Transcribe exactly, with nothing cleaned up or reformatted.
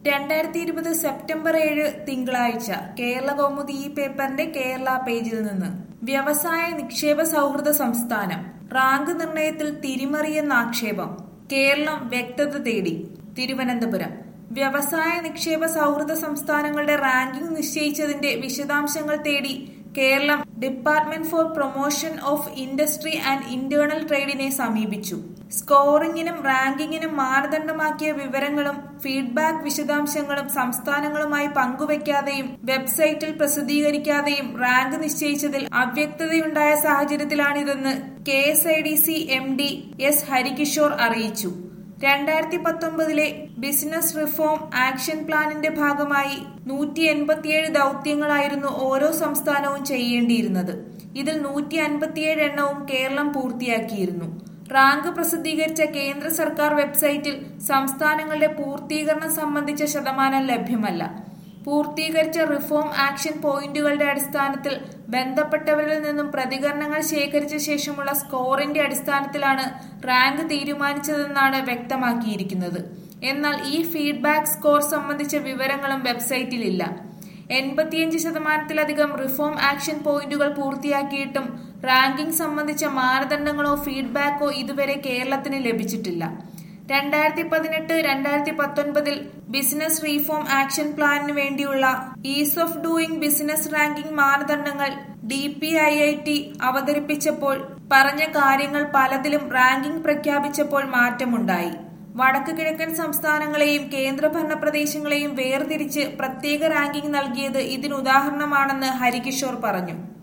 രണ്ടായിരത്തി ഇരുപത് സെപ്റ്റംബർ ഏഴ് തിങ്കളാഴ്ച കേരള കൗമുദി ഈ പേപ്പറിന്റെ കേരള പേജിൽ നിന്ന് വ്യവസായ നിക്ഷേപ സൗഹൃദ സംസ്ഥാനം റാങ്ക് നിർണയത്തിൽ തിരിമറിയെന്ന ആക്ഷേപം. കേരളം വ്യക്തത തേടി. തിരുവനന്തപുരം വ്യവസായ നിക്ഷേപ സൗഹൃദ സംസ്ഥാനങ്ങളുടെ റാങ്കിംഗ് നിശ്ചയിച്ചതിന്റെ വിശദാംശങ്ങൾ തേടി Keralam department for promotion of industry and internal ട്രേഡിനെ സമീപിച്ചു. സ്കോറിംഗിനും റാങ്കിങ്ങിനും മാനദണ്ഡമാക്കിയ വിവരങ്ങളും ഫീഡ്ബാക്ക് വിശദാംശങ്ങളും സംസ്ഥാനങ്ങളുമായി പങ്കുവയ്ക്കാതെയും വെബ്സൈറ്റിൽ പ്രസിദ്ധീകരിക്കാതെയും റാങ്ക് നിശ്ചയിച്ചതിൽ അവ്യക്തതയുണ്ടായ സാഹചര്യത്തിലാണിതെന്ന് K S I D C M D S Harikishore അറിയിച്ചു. രണ്ടായിരത്തി പത്തൊമ്പതിലെ ബിസിനസ് റിഫോം ആക്ഷൻ പ്ലാനിന്റെ ഭാഗമായി നൂറ്റി എൺപത്തിയേഴ് ദൌത്യങ്ങളായിരുന്നു ഓരോ സംസ്ഥാനവും ചെയ്യേണ്ടിയിരുന്നത്. ഇതിൽ നൂറ്റി അൻപത്തിയേഴ് എണ്ണവും കേരളം പൂർത്തിയാക്കിയിരുന്നു. റാങ്ക് പ്രസിദ്ധീകരിച്ച കേന്ദ്ര സർക്കാർ വെബ്സൈറ്റിൽ സംസ്ഥാനങ്ങളുടെ പൂർത്തീകരണം സംബന്ധിച്ച ശതമാനം ലഭ്യമല്ല. പൂർത്തീകരിച്ച റിഫോം ആക്ഷൻ പോയിന്റുകളുടെ അടിസ്ഥാനത്തിൽ ബന്ധപ്പെട്ടവരിൽ നിന്നും പ്രതികരണങ്ങൾ ശേഖരിച്ച ശേഷമുള്ള സ്കോറിന്റെ അടിസ്ഥാനത്തിലാണ് റാങ്ക് തീരുമാനിച്ചതെന്നാണ് വ്യക്തമാക്കിയിരിക്കുന്നത്. എന്നാൽ ഈ ഫീഡ്ബാക്ക് സ്കോർ സംബന്ധിച്ച വിവരങ്ങളും വെബ്സൈറ്റിലില്ല. എൺപത്തിയഞ്ച് ശതമാനത്തിലധികം റിഫോം ആക്ഷൻ പോയിന്റുകൾ പൂർത്തിയാക്കിയിട്ടും റാങ്കിംഗ് സംബന്ധിച്ച മാനദണ്ഡങ്ങളോ ഫീഡ്ബാക്കോ ഇതുവരെ കേരളത്തിന് ലഭിച്ചിട്ടില്ല. രണ്ടായിരത്തി പതിനെട്ട് രണ്ടായിരത്തി പത്തൊൻപതിൽ ബിസിനസ് റീഫോം ആക്ഷൻ പ്ലാനിന് വേണ്ടിയുള്ള ease of doing business ranking മാനദണ്ഡങ്ങൾ D P I I T അവതരിപ്പിച്ചപ്പോൾ പറഞ്ഞ കാര്യങ്ങൾ പലതിലും റാങ്കിംഗ് പ്രഖ്യാപിച്ചപ്പോൾ മാറ്റമുണ്ടായി. വടക്ക് കിഴക്കൻ സംസ്ഥാനങ്ങളെയും കേന്ദ്രഭരണ പ്രദേശങ്ങളെയും വേർതിരിച്ച് പ്രത്യേക റാങ്കിംഗ് നൽകിയത് ഇതിനുദാഹരണമാണെന്ന് ഹരികിഷോർ പറഞ്ഞു.